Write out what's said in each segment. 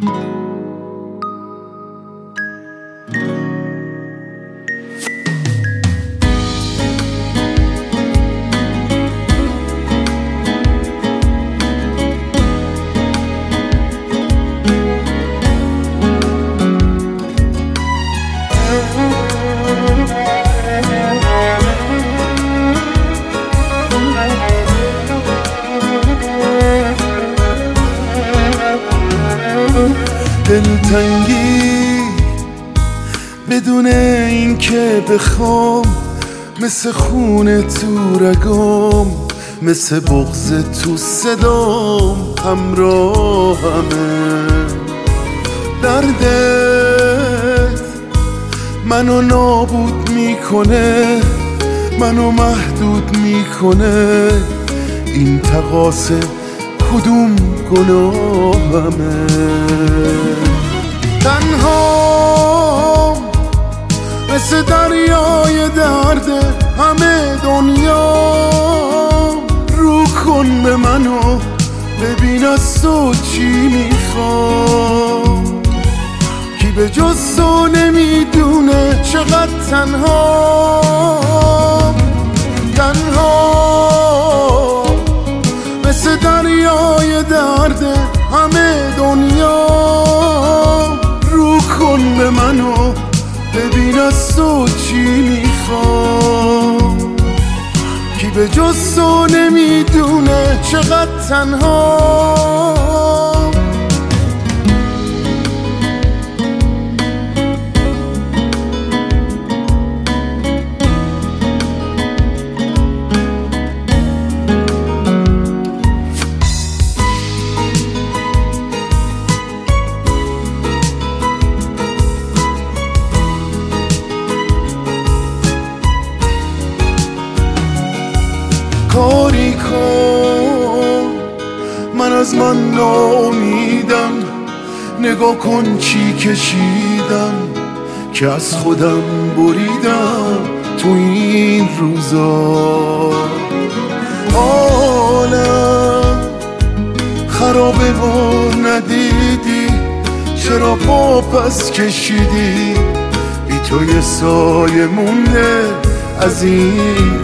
دلتنگی بدون این که بخوام، مثل خون تو رگام، مثل بغض تو صدام همراهمه. دردت منو نابود میکنه، منو محدود میکنه. این تقاصه کدوم گناهمه؟ تنها مثل دریای درده همه دنیا. رو کن به منو ببین از تو چی میخوام. کی به جز تو نمیدونه چقدر تنها مثل دریای درده همه دنیا. رو کن به منو ببین از تو چی میخوام. کی به جز تو نمیدونه چقدر تنها. کاری کن من از من ناامیدم. نگاه کن چی کشیدم که از خودم بریدم تو این روزا. حالم خرابه و ندیدی، چرا پا پس کشیدی؟ بی تو یه سایه مونده از این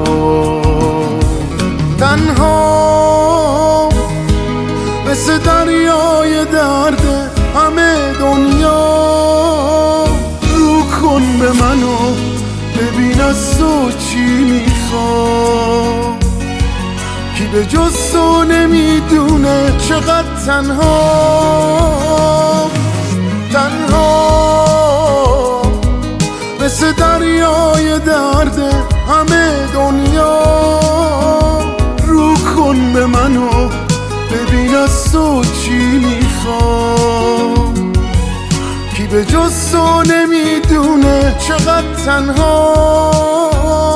تنها مثل دریای درده همه دنیا. رو کن به منو ببین از تو چی میخوام. کی به جز تو نمیدونه چقدر تنها مثل دریای درده همه دنیا. رو کن به منو ببین از تو چی میخوام. کی به جز تو نمیدونه چقدر تنها.